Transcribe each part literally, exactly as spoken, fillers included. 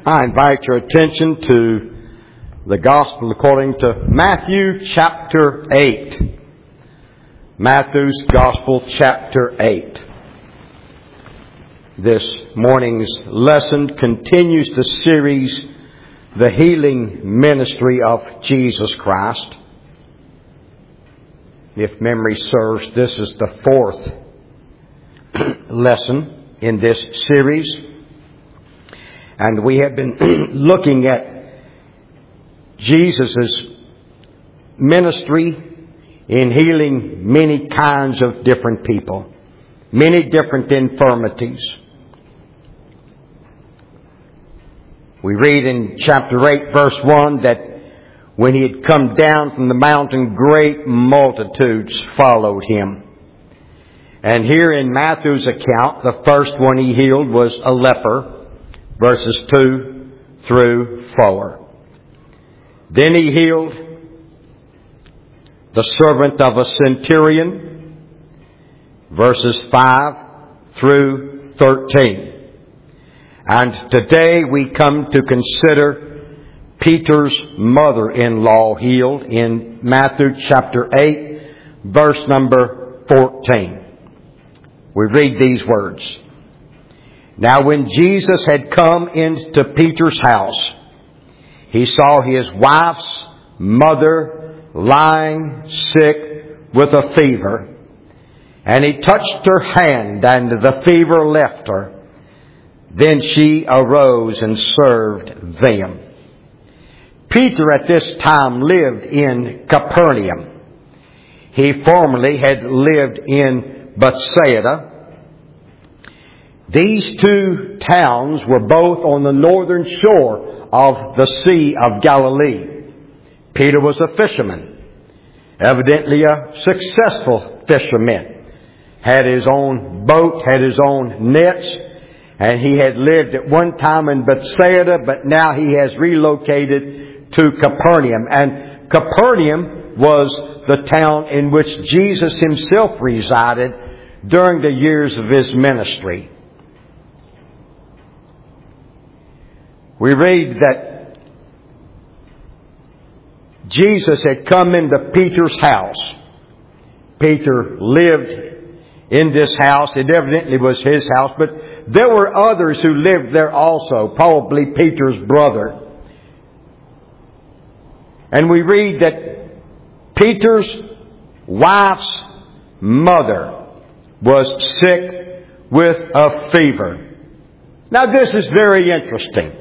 I invite your attention to the Gospel according to Matthew chapter eight. Matthew's Gospel chapter eight. This morning's lesson continues the series, The Healing Ministry of Jesus Christ. If memory serves, this is the fourth lesson in this series. And we have been looking at Jesus' ministry in healing many kinds of different people, many different infirmities. We read in chapter eight, verse one, that when he had come down from the mountain, great multitudes followed him. And here in Matthew's account, the first one he healed was a leper, verses two through four. Then he healed the servant of a centurion, verses five through thirteen. And today we come to consider Peter's mother-in-law healed in Matthew chapter eight, verse number fourteen. We read these words. Now when Jesus had come into Peter's house, he saw his wife's mother lying sick with a fever. And he touched her hand, and the fever left her. Then she arose and served them. Peter at this time lived in Capernaum. He formerly had lived in Bethsaida. These two towns were both on the northern shore of the Sea of Galilee. Peter was a fisherman, evidently a successful fisherman. Had his own boat, had his own nets, and he had lived at one time in Bethsaida, but now he has relocated to Capernaum. And Capernaum was the town in which Jesus himself resided during the years of his ministry. We read that Jesus had come into Peter's house. Peter lived in this house. It evidently was his house, but there were others who lived there also, probably Peter's brother. And we read that Peter's wife's mother was sick with a fever. Now this is very interesting.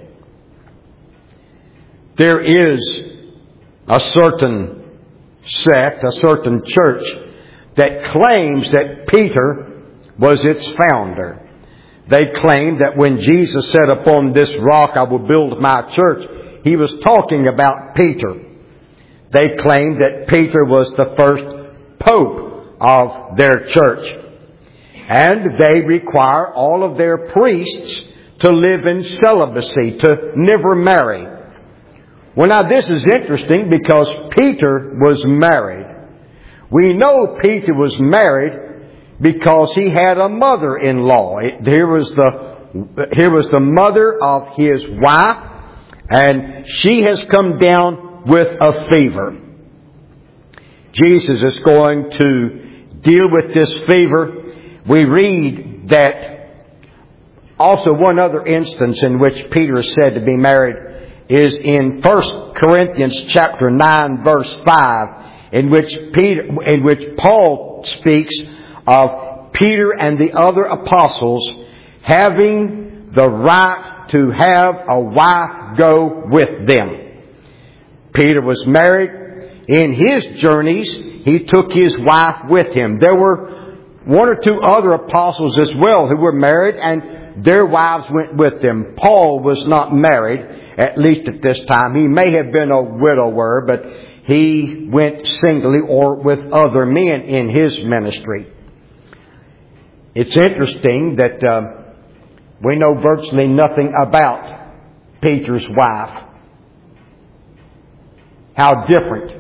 There is a certain sect, a certain church, that claims that Peter was its founder. They claim that when Jesus said, "Upon this rock I will build my church," he was talking about Peter. They claim that Peter was the first pope of their church. And they require all of their priests to live in celibacy, to never marry. Well, now this is interesting because Peter was married. We know Peter was married because he had a mother-in-law. Here was the, here was the mother of his wife, and she has come down with a fever. Jesus is going to deal with this fever. We read that also one other instance in which Peter is said to be married is in First Corinthians chapter nine, verse five, in which Peter, in which Paul speaks of Peter and the other apostles having the right to have a wife go with them. Peter was married. In his journeys, he took his wife with him. There were one or two other apostles as well who were married, and their wives went with them. Paul was not married, at least at this time. He may have been a widower, but he went singly or with other men in his ministry. It's interesting that uh, we know virtually nothing about Peter's wife. How different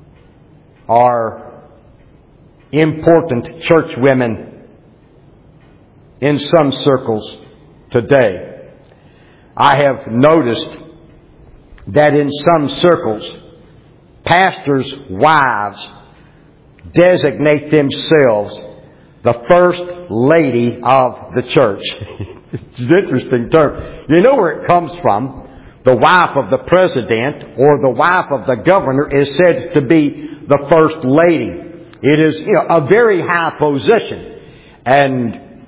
are important church women in some circles today. I have noticed that in some circles, pastors' wives designate themselves the first lady of the church. It's an interesting term. You know where it comes from. The wife of the president or the wife of the governor is said to be the first lady. It is, you know, a very high position. And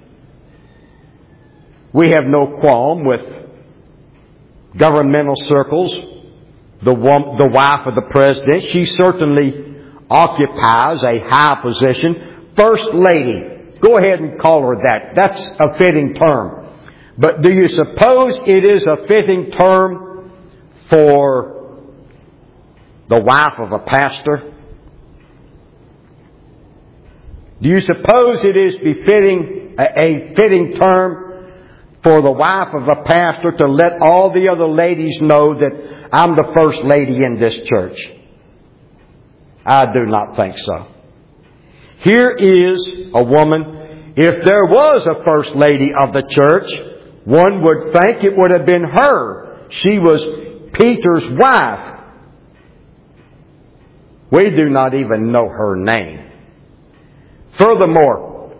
we have no qualm with governmental circles. The, the wife of the president, she certainly occupies a high position. First lady. Go ahead and call her that. That's a fitting term. But do you suppose it is a fitting term for the wife of a pastor? Do you suppose it is befitting, a fitting term for the wife of a pastor to let all the other ladies know that I'm the first lady in this church? I do not think so. Here is a woman. If there was a first lady of the church, one would think it would have been her. She was Peter's wife. We do not even know her name. Furthermore,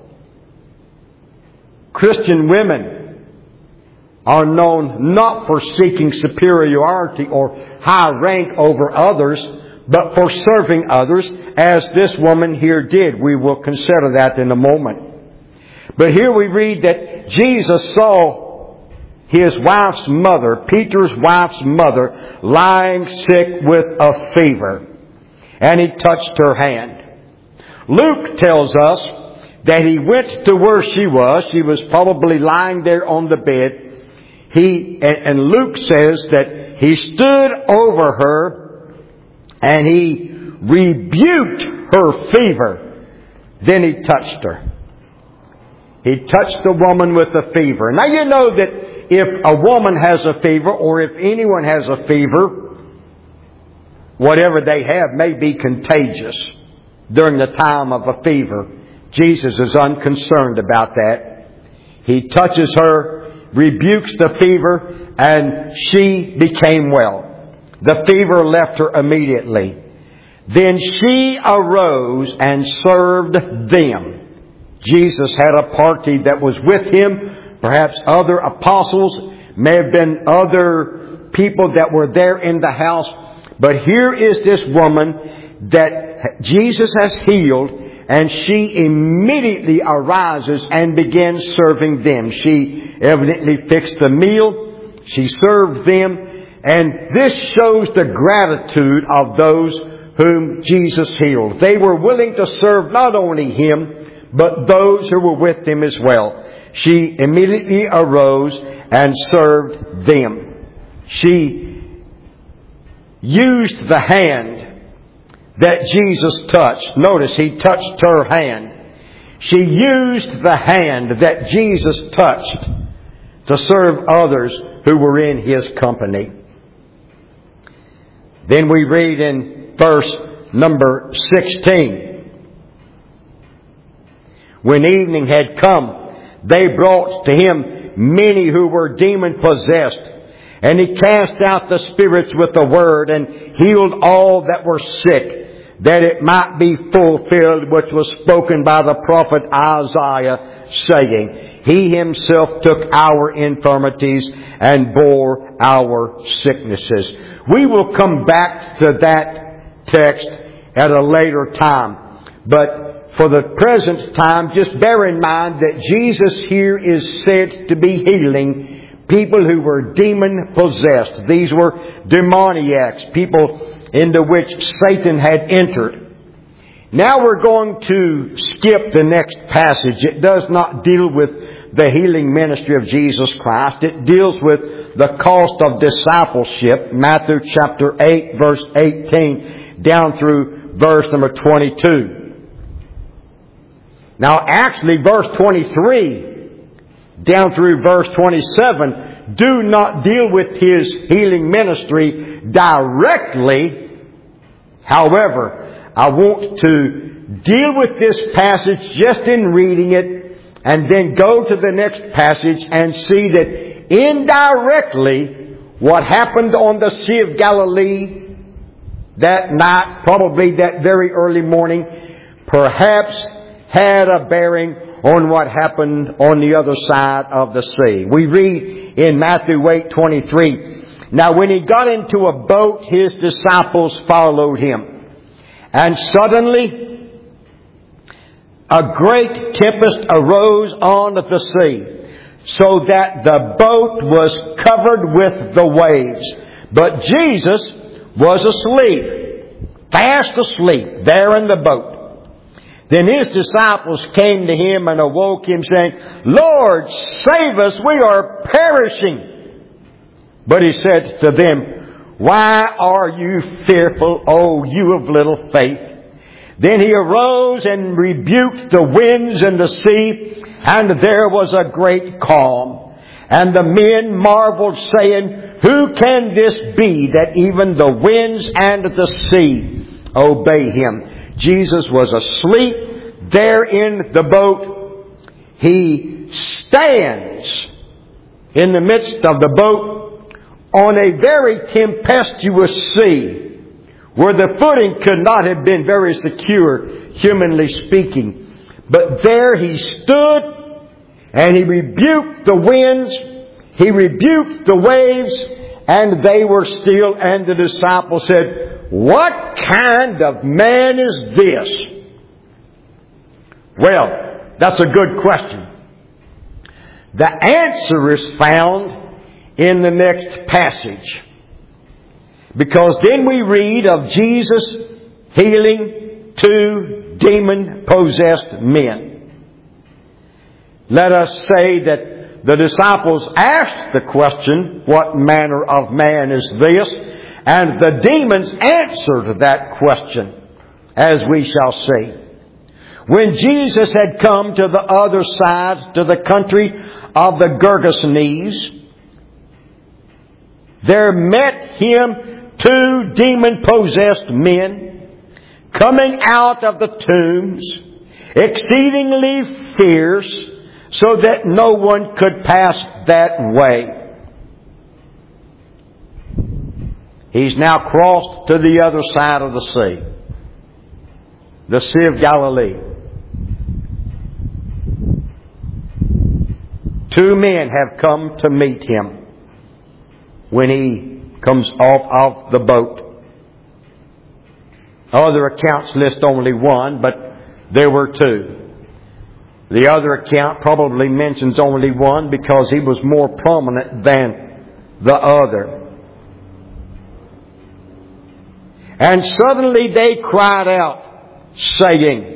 Christian women are known not for seeking superiority or high rank over others, but for serving others, as this woman here did. We will consider that in a moment. But here we read that Jesus saw his wife's mother, Peter's wife's mother, lying sick with a fever. And he touched her hand. Luke tells us that he went to where she was. She was probably lying there on the bed. He, and Luke says that he stood over her and he rebuked her fever. Then he touched her. He touched the woman with the fever. Now you know that if a woman has a fever, or if anyone has a fever, whatever they have may be contagious during the time of a fever. Jesus is unconcerned about that. He touches her, rebukes the fever, and she became well. The fever left her immediately. Then she arose and served them. Jesus had a party that was with him. Perhaps other apostles, may have been other people that were there in the house. But here is this woman that Jesus has healed, and she immediately arises and begins serving them. She evidently fixed the meal. She served them. And this shows the gratitude of those whom Jesus healed. They were willing to serve not only him, but those who were with him as well. She immediately arose and served them. She used the hand that Jesus touched. Notice, he touched her hand. She used the hand that Jesus touched to serve others who were in his company. Then we read in verse number sixteen. When evening had come, they brought to him many who were demon-possessed. And he cast out the spirits with the word and healed all that were sick, that it might be fulfilled which was spoken by the prophet Isaiah, saying, He himself took our infirmities and bore our sicknesses. We will come back to that text at a later time. But for the present time, just bear in mind that Jesus here is said to be healing people who were demon-possessed. These were demoniacs, people into which Satan had entered. Now we're going to skip the next passage. It does not deal with the healing ministry of Jesus Christ. It deals with the cost of discipleship. Matthew chapter eight, verse eighteen, down through verse number twenty-two. Now actually verse twenty-three down through verse twenty-seven do not deal with his healing ministry directly. However, I want to deal with this passage just in reading it, and then go to the next passage and see that indirectly what happened on the Sea of Galilee that night, probably that very early morning, perhaps had a bearing on what happened on the other side of the sea. We read in Matthew eight twenty-three, "Now when he got into a boat, his disciples followed him. And suddenly a great tempest arose on the sea, so that the boat was covered with the waves. But Jesus was asleep, fast asleep, there in the boat. Then his disciples came to him and awoke him, saying, 'Lord, save us, we are perishing.' But he said to them, 'Why are you fearful, O you of little faith?' Then he arose and rebuked the winds and the sea, and there was a great calm. And the men marveled, saying, 'Who can this be, that even the winds and the sea obey him?' Jesus was asleep there in the boat. He stands in the midst of the boat on a very tempestuous sea, where the footing could not have been very secure, humanly speaking. But there he stood, and he rebuked the winds, he rebuked the waves, and they were still. And the disciples said, 'What kind of man is this?'" Well, that's a good question. The answer is found in the next passage. Because then we read of Jesus healing two demon-possessed men. Let us say that the disciples asked the question, "What manner of man is this?" And the demons answered that question, as we shall see. When Jesus had come to the other side, to the country of the Gergesenes, there met him two demon-possessed men coming out of the tombs, exceedingly fierce, so that no one could pass that way. He's now crossed to the other side of the sea, the Sea of Galilee. Two men have come to meet him when he comes off of the boat. Other accounts list only one, but there were two. The other account probably mentions only one because he was more prominent than the other. And suddenly they cried out, saying,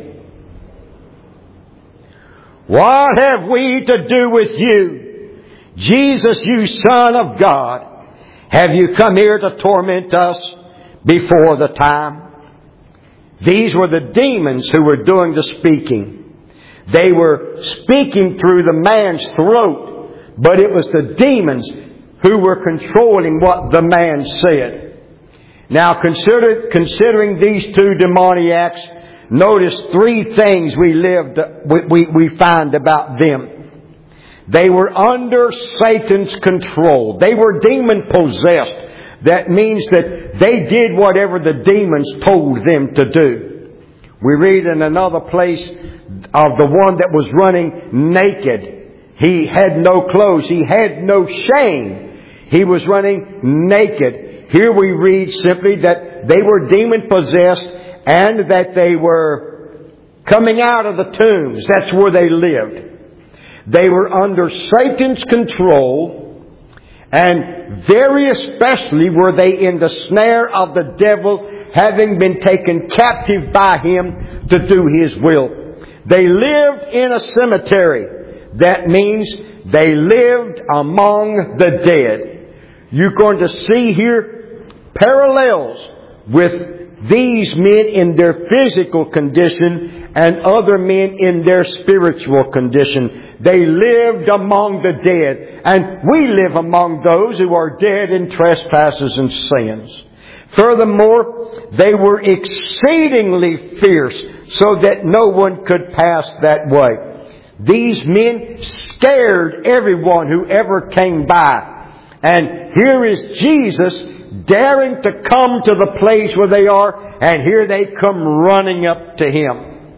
"What have we to do with you, Jesus, you Son of God? Have you come here to torment us before the time?" These were the demons who were doing the speaking. They were speaking through the man's throat, but it was the demons who were controlling what the man said. Now, consider, considering these two demoniacs, notice three things we lived, we, we find about them. They were under Satan's control. They were demon-possessed. That means that they did whatever the demons told them to do. We read in another place of the one that was running naked. He had no clothes. He had no shame. He was running naked. Here we read simply that they were demon-possessed and that they were coming out of the tombs. That's where they lived. They were under Satan's control, and very especially were they in the snare of the devil, having been taken captive by him to do his will. They lived in a cemetery. That means they lived among the dead. You're going to see here parallels with these men in their physical condition and other men in their spiritual condition. They lived among the dead. And we live among those who are dead in trespasses and sins. Furthermore, they were exceedingly fierce, so that no one could pass that way. These men scared everyone who ever came by. And here is Jesus daring to come to the place where they are, and here they come running up to Him.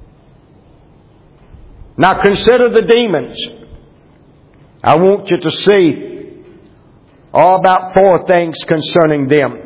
Now consider the demons. I want you to see all about four things concerning them.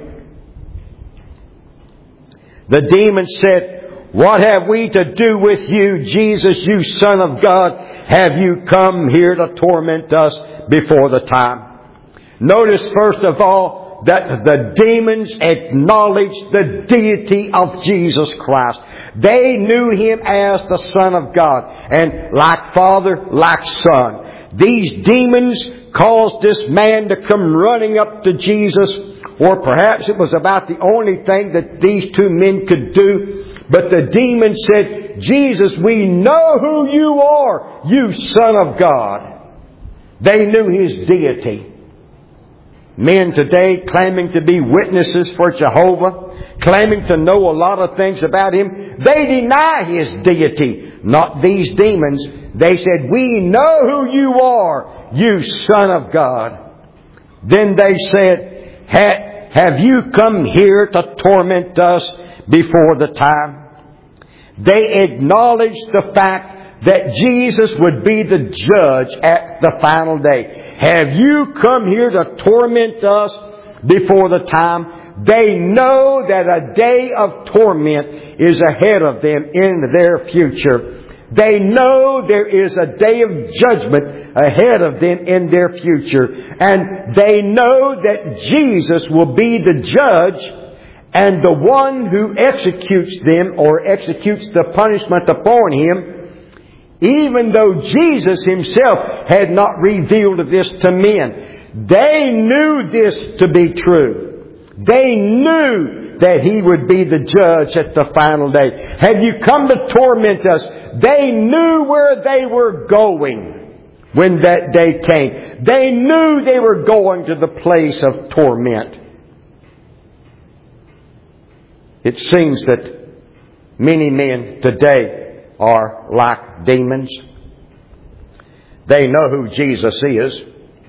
The demons said, "What have we to do with you, Jesus, you Son of God? Have you come here to torment us before the time?" Notice first of all that the demons acknowledged the deity of Jesus Christ. They knew Him as the Son of God. And like Father, like Son. These demons caused this man to come running up to Jesus. Or perhaps it was about the only thing that these two men could do. But the demon said, "Jesus, we know who you are, you Son of God." They knew His deity. Men today claiming to be witnesses for Jehovah, claiming to know a lot of things about Him, they deny His deity. Not these demons. They said, "We know who you are, you Son of God." Then they said, "Have you come here to torment us before the time?" They acknowledged the fact that Jesus would be the judge at the final day. "Have you come here to torment us before the time?" They know that a day of torment is ahead of them in their future. They know there is a day of judgment ahead of them in their future. And they know that Jesus will be the judge and the one who executes them or executes the punishment upon Him, even though Jesus Himself had not revealed this to men. They knew this to be true. They knew that He would be the judge at the final day. "Have you come to torment us?" They knew where they were going when that day came. They knew they were going to the place of torment. It seems that many men today are like demons. They know who Jesus is.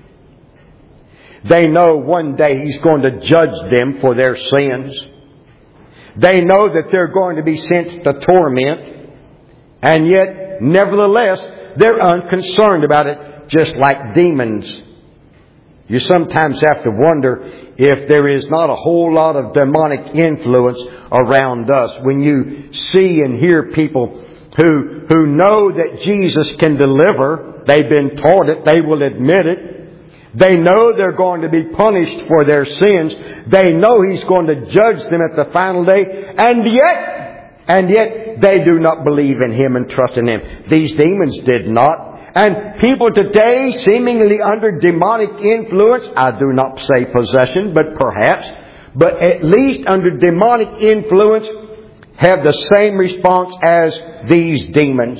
They know one day He's going to judge them for their sins. They know that they're going to be sent to torment. And yet, nevertheless, they're unconcerned about it, just like demons. You sometimes have to wonder if there is not a whole lot of demonic influence around us. When you see and hear people who who know that Jesus can deliver, they've been taught it, they will admit it. They know they're going to be punished for their sins. They know He's going to judge them at the final day. And yet, and yet they do not believe in Him and trust in Him. These demons did not. And people today, seemingly under demonic influence, I do not say possession, but perhaps, but at least under demonic influence, have the same response as these demons.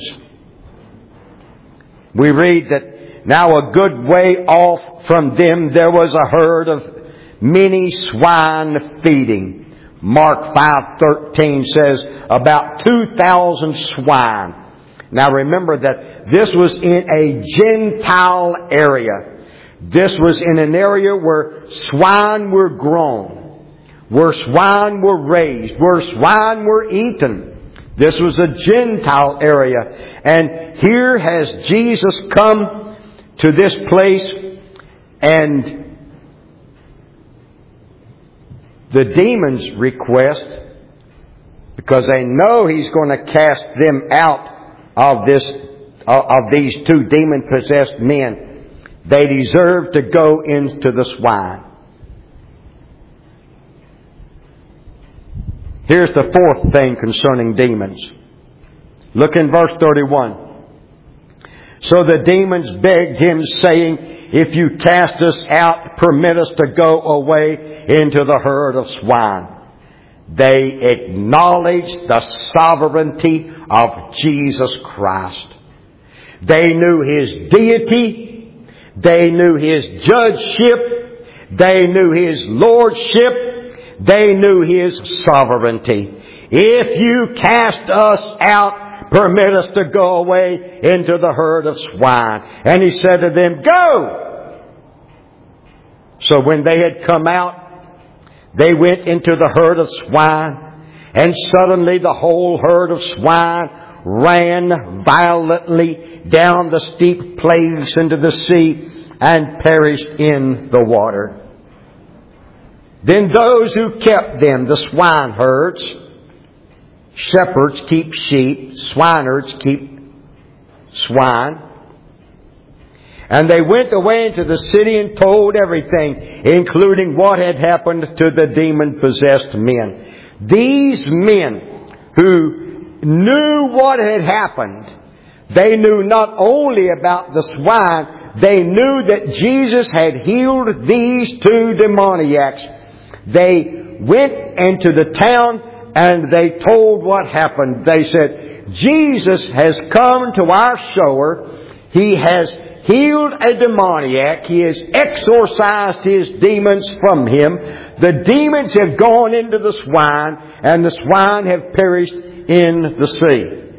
We read that now a good way off from them there was a herd of many swine feeding. Mark five thirteen says about two thousand swine. Now remember that this was in a Gentile area. This was in an area where swine were grown, where swine were raised, where swine were eaten. This was a Gentile area. And here has Jesus come to this place, and the demons request, because they know He's going to cast them out of this, of these two demon-possessed men, they deserve to go into the swine. Here's the fourth thing concerning demons. Look in verse thirty-one. So the demons begged Him, saying, "If you cast us out, permit us to go away into the herd of swine." They acknowledged the sovereignty of Jesus Christ. They knew His deity. They knew His judgeship. They knew His lordship. They knew His sovereignty. If you cast us out, permit us to go away into the herd of swine. And He said to them, go! So when they had come out, they went into the herd of swine, and suddenly the whole herd of swine ran violently down the steep place into the sea and perished in the water. Then those who kept them, the swineherds, shepherds keep sheep, swineherds keep swine, and they went away into the city and told everything, including what had happened to the demon-possessed men. These men who knew what had happened, they knew not only about the swine, they knew that Jesus had healed these two demoniacs. They went into the town and they told what happened. They said, Jesus has come to our shore. He has healed a demoniac. He has exorcised his demons from him. The demons have gone into the swine, and the swine have perished in the sea.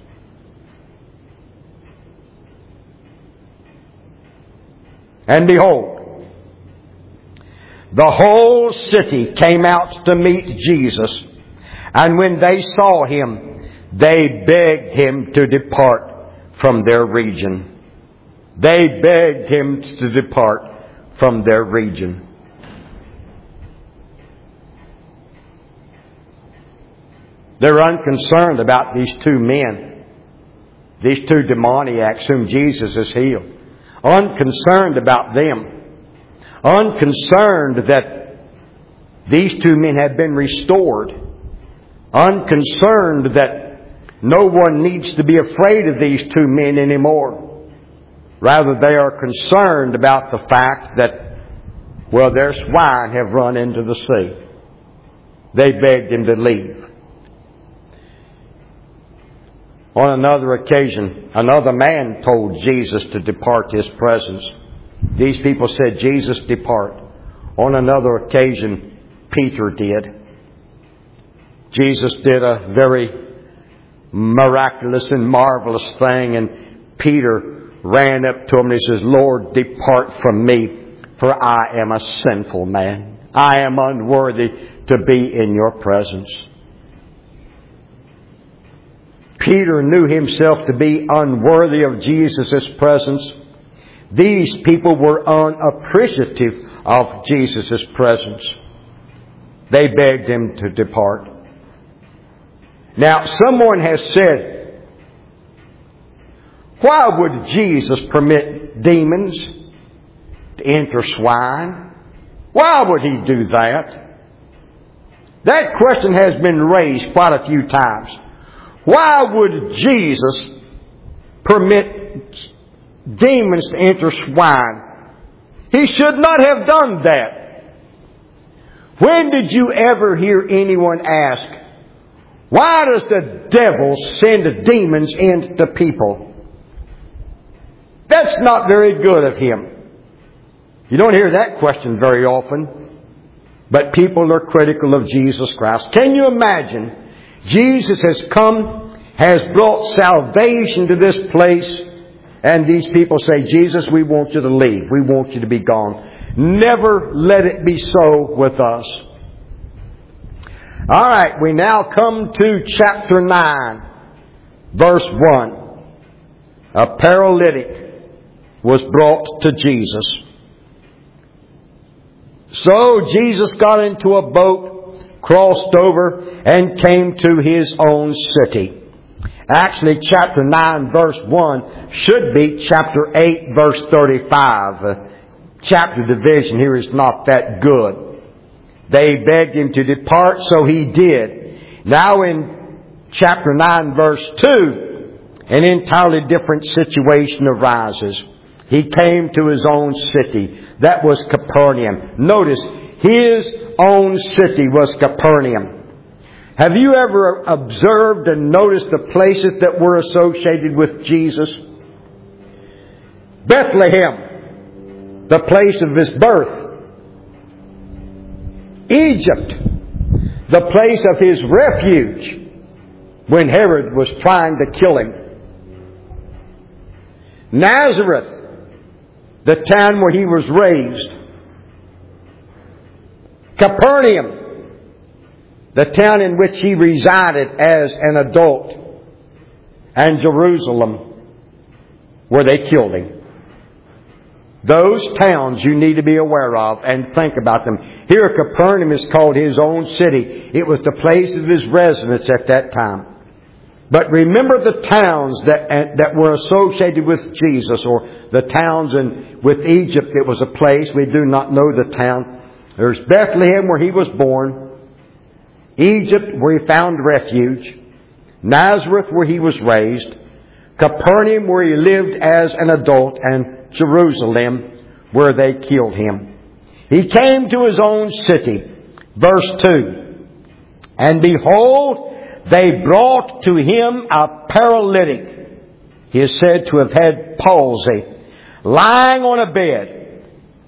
And behold, the whole city came out to meet Jesus. And when they saw Him, they begged Him to depart from their region. They begged Him to depart from their region. They're unconcerned about these two men, these two demoniacs whom Jesus has healed. Unconcerned about them. Unconcerned that these two men have been restored. Unconcerned that no one needs to be afraid of these two men anymore. Rather, they are concerned about the fact that, well, their swine have run into the sea. They begged Him to leave. On another occasion, another man told Jesus to depart His presence. These people said, Jesus, depart. On another occasion, Peter did. Jesus did a very miraculous and marvelous thing, and Peter ran up to him and he says, Lord, depart from me, for I am a sinful man. I am unworthy to be in your presence. Peter knew himself to be unworthy of Jesus' presence. These people were unappreciative of Jesus' presence. They begged Him to depart. Now, someone has said, why would Jesus permit demons to enter swine? Why would He do that? That question has been raised quite a few times. Why would Jesus permit demons to enter swine? He should not have done that. When did you ever hear anyone ask, why does the devil send demons into people? That's not very good of Him. You don't hear that question very often. But people are critical of Jesus Christ. Can you imagine? Jesus has come, has brought salvation to this place, and these people say, Jesus, we want you to leave. We want you to be gone. Never let it be so with us. All right, we now come to chapter nine, verse one. A paralytic was brought to Jesus. So Jesus got into a boat, crossed over, and came to His own city. Actually, chapter nine, verse one should be chapter eight, verse thirty-five. Uh, chapter division here is not that good. They begged Him to depart, so He did. Now in chapter nine, verse two, an entirely different situation arises. He came to His own city. That was Capernaum. Notice, His own city was Capernaum. Have you ever observed and noticed the places that were associated with Jesus? Bethlehem, the place of His birth. Egypt, the place of His refuge. when Herod was trying to kill him. Nazareth, the town where he was raised. Capernaum, the town in which he resided as an adult. And Jerusalem, where they killed him. Those towns you need to be aware of and think about them. Here, Capernaum is called his own city. It was the place of his residence at that time. But remember the towns that that were associated with Jesus, or the towns in with Egypt. It was a place. We do not know the town. There's Bethlehem, where he was born. Egypt, where he found refuge. Nazareth, where he was raised. Capernaum, where he lived as an adult. And Jerusalem, where they killed him. He came to his own city. Verse two. And behold, they brought to him a paralytic. He is said to have had palsy, lying on a bed.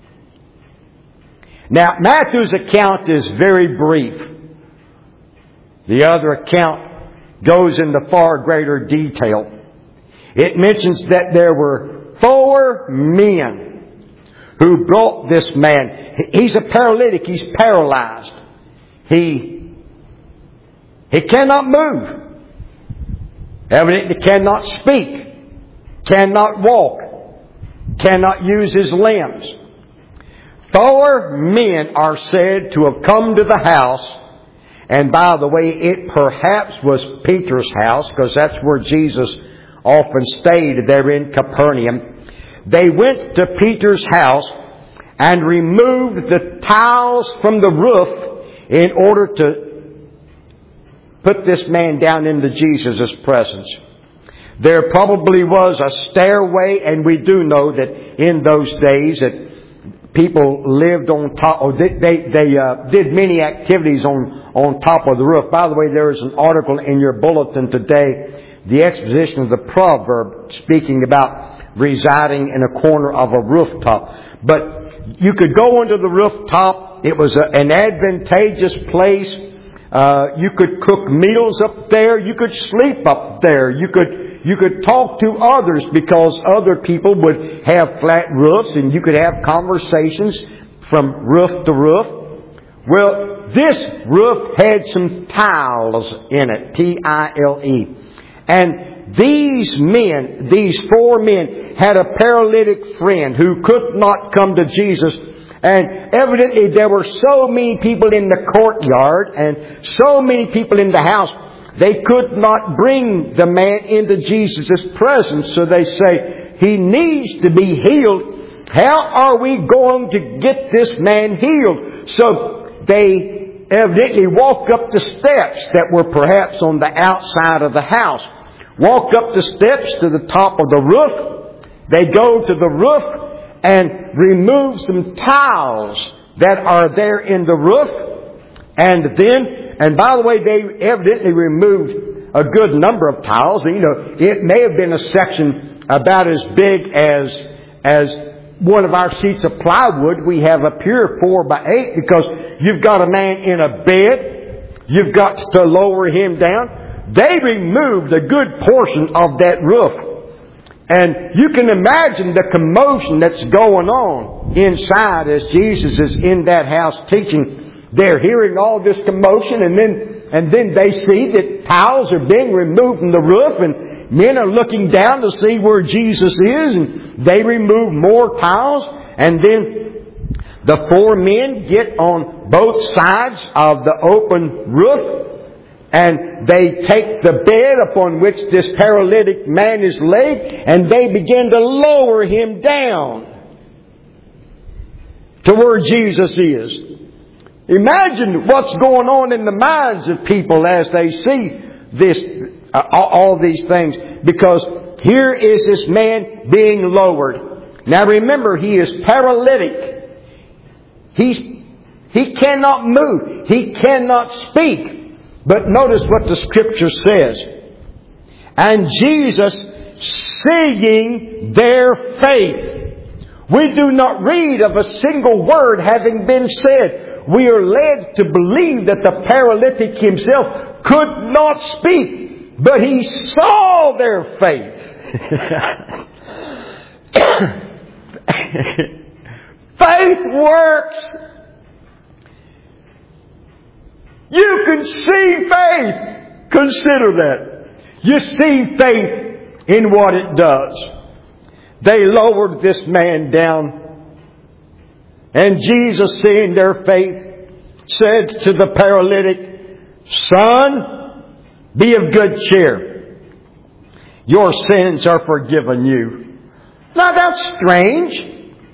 Now, Matthew's account is very brief. The other account goes into far greater detail. It mentions that there were four men who brought this man. He's a paralytic. He's paralyzed. He, he cannot move. Evidently cannot speak. Cannot walk. Cannot use his limbs. Four men are said to have come to the house. And by the way, it perhaps was Peter's house, because that's where Jesus often stayed, there in Capernaum. They went to Peter's house and removed the tiles from the roof in order to put this man down into Jesus' presence. There probably was a stairway, and we do know that in those days that people lived on top, or they they, they uh, did many activities on on top of the roof. By the way, there is an article in your bulletin today, the exposition of the proverb, speaking about residing in a corner of a rooftop. But you could go into the rooftop. It was a, an advantageous place. Uh, you could cook meals up there. You could sleep up there. You could you could talk to others, because other people would have flat roofs, and you could have conversations from roof to roof. Well, this roof had some tiles in it, T I L E. And these men, these four men, had a paralytic friend who could not come to Jesus. And evidently there were so many people in the courtyard and so many people in the house, they could not bring the man into Jesus' presence. So they say, he needs to be healed. How are we going to get this man healed? So they evidently walk up the steps that were perhaps on the outside of the house. Walk up the steps to the top of the roof. They go to the roof and remove some tiles that are there in the roof. And then, and by the way, they evidently removed a good number of tiles. You know, it may have been a section about as big as, as one of our sheets of plywood we have up here, four by eight, because you've got a man in a bed. You've got to lower him down. They removed a good portion of that roof. And you can imagine the commotion that's going on inside as Jesus is in that house teaching. They're hearing all this commotion, and then and then they see that tiles are being removed from the roof, and men are looking down to see where Jesus is, and they remove more tiles. And then the four men get on both sides of the open roof, and they take the bed upon which this paralytic man is laid, and they begin to lower him down to where Jesus is. Imagine what's going on in the minds of people as they see this, uh, all these things. Because here is this man being lowered. Now remember, he is paralytic. He's, he cannot move. He cannot speak. But notice what the Scripture says. And Jesus, seeing their faith. We do not read of a single word having been said. We are led to believe that the paralytic himself could not speak. But he saw their faith. Faith works. You can see faith. Consider that. You see faith in what it does. They lowered this man down. And Jesus, seeing their faith, said to the paralytic, "Son, be of good cheer. Your sins are forgiven you." Now that's strange.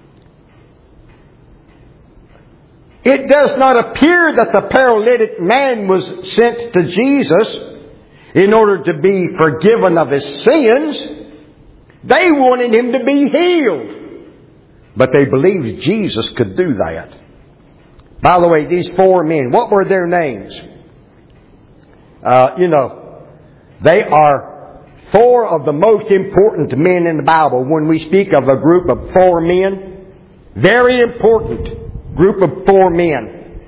It does not appear that the paralytic man was sent to Jesus in order to be forgiven of his sins. They wanted him to be healed. But they believed Jesus could do that. By the way, these four men, what were their names? Uh, you know, they are four of the most important men in the Bible. When we speak of a group of four men, very important group of four men.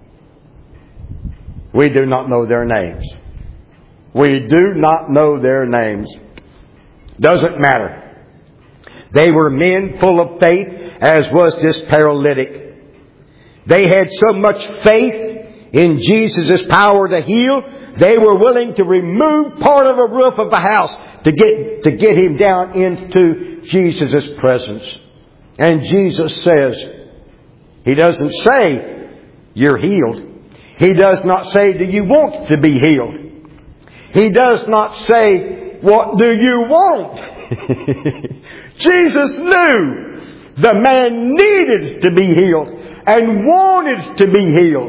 We do not know their names. We do not know their names. Doesn't matter. They were men full of faith, as was this paralytic. They had so much faith in Jesus' power to heal, they were willing to remove part of a roof of a house to get, to get him down into Jesus' presence. And Jesus says, He doesn't say, "You're healed." He does not say, "Do you want to be healed?" He does not say, "What do you want?" Jesus knew the man needed to be healed and wanted to be healed.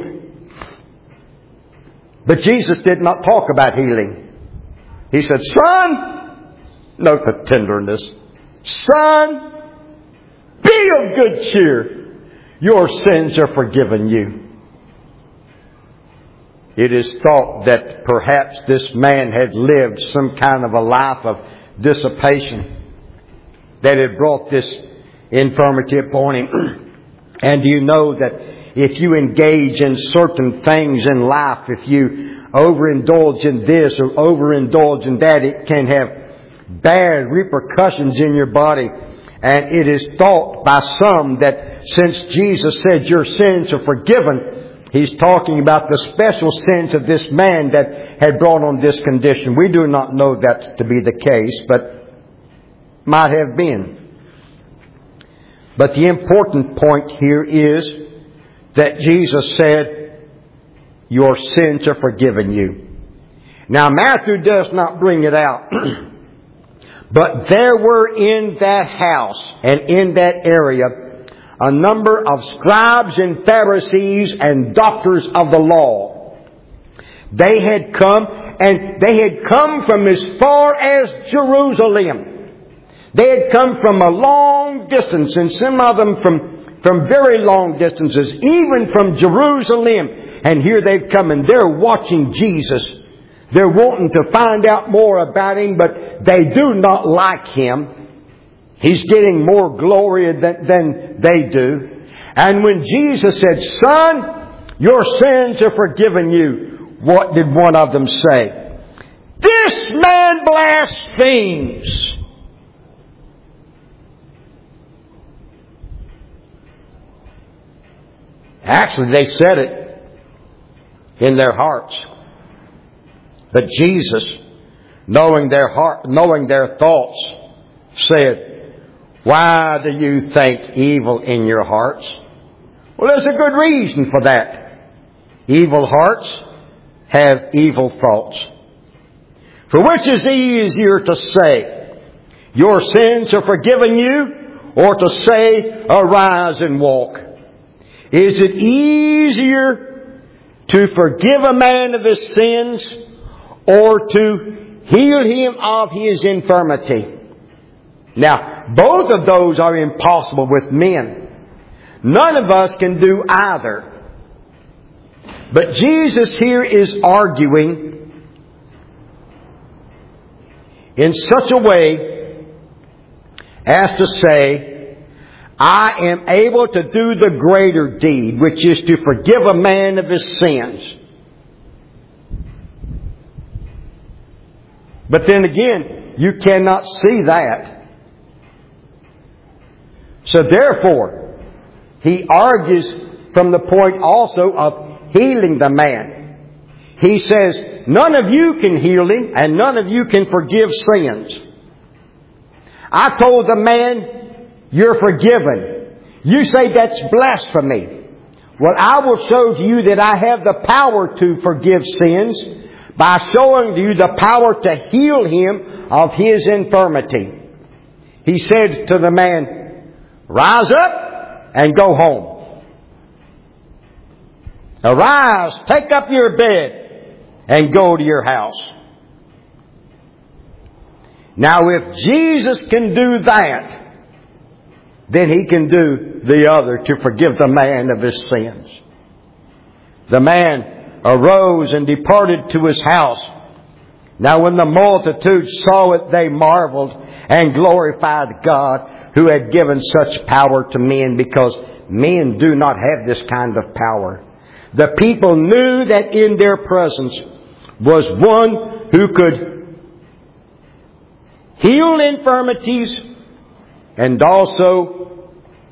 But Jesus did not talk about healing. He said, "Son," note the tenderness, "Son, be of good cheer. Your sins are forgiven you." It is thought that perhaps this man had lived some kind of a life of dissipation that had brought this infirmity upon him. And do you know that if you engage in certain things in life, if you overindulge in this or overindulge in that, it can have bad repercussions in your body. And it is thought by some that since Jesus said your sins are forgiven, He's talking about the special sins of this man that had brought on this condition. We do not know that to be the case, but might have been. But the important point here is that Jesus said, "Your sins are forgiven you." Now Matthew does not bring it out. But there were in that house and in that area a number of scribes and Pharisees and doctors of the law. They had come, and they had come from as far as Jerusalem. They had come from a long distance, and some of them from, from very long distances, even from Jerusalem. And here they've come and they're watching Jesus. They're wanting to find out more about Him, but they do not like Him. He's getting more glory than, than they do. And when Jesus said, "Son, your sins are forgiven you," what did one of them say? "This man blasphemes." Actually, they said it in their hearts. But Jesus, knowing their heart, knowing their thoughts, said, "Why do you think evil in your hearts?" Well, there's a good reason for that. Evil hearts have evil thoughts. For which is easier to say, "Your sins are forgiven you," or to say, "Arise and walk"? Is it easier to forgive a man of his sins or to heal him of his infirmity? Now, both of those are impossible with men. None of us can do either. But Jesus here is arguing in such a way as to say, I am able to do the greater deed, which is to forgive a man of his sins. But then again, you cannot see that. So therefore, he argues from the point also of healing the man. He says, none of you can heal him and none of you can forgive sins. I told the man, you're forgiven. You say that's blasphemy. Well, I will show to you that I have the power to forgive sins by showing to you the power to heal him of his infirmity. He said to the man, rise up and go home. Arise, take up your bed and go to your house. Now if Jesus can do that, then He can do the other to forgive the man of his sins. The man arose and departed to his house. Now when the multitude saw it, they marveled and glorified God who had given such power to men, because men do not have this kind of power. The people knew that in their presence was one who could heal infirmities and also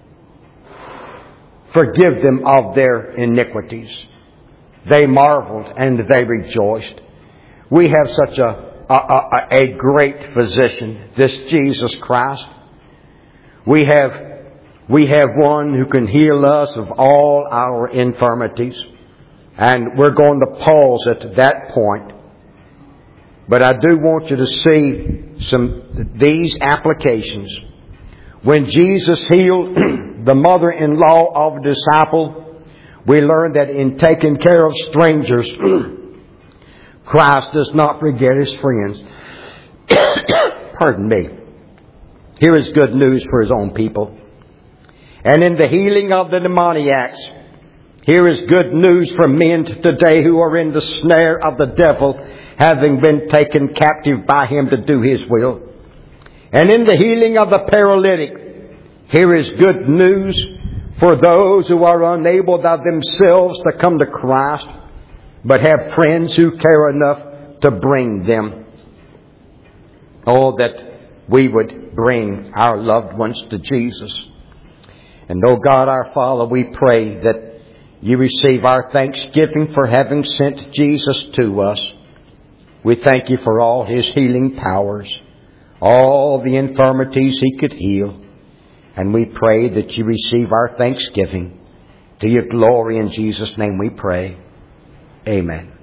forgive them of their iniquities. They marveled and they rejoiced. We have such a, a, a, a great physician, this Jesus Christ. We have, we have one who can heal us of all our infirmities. And we're going to pause at that point. But I do want you to see some these applications. When Jesus healed the mother-in-law of a disciple, we learn that in taking care of strangers, Christ does not forget His friends. Pardon me. Here is good news for His own people. And in the healing of the demoniacs, here is good news for men today who are in the snare of the devil, having been taken captive by him to do his will. And in the healing of the paralytic, here is good news for those who are unable of themselves to come to Christ, but have friends who care enough to bring them. Oh, that we would bring our loved ones to Jesus. And oh God, our Father, we pray that You receive our thanksgiving for having sent Jesus to us. We thank You for all His healing powers, all the infirmities He could heal. And we pray that You receive our thanksgiving. To Your glory in Jesus' name we pray. Amen.